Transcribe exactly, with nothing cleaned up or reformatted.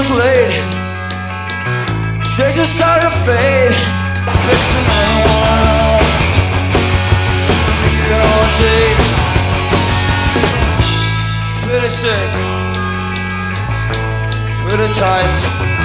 was late. Strangers started to fade. Fixing everyone up. Leave it on tape. Pretty six. Pretty tight.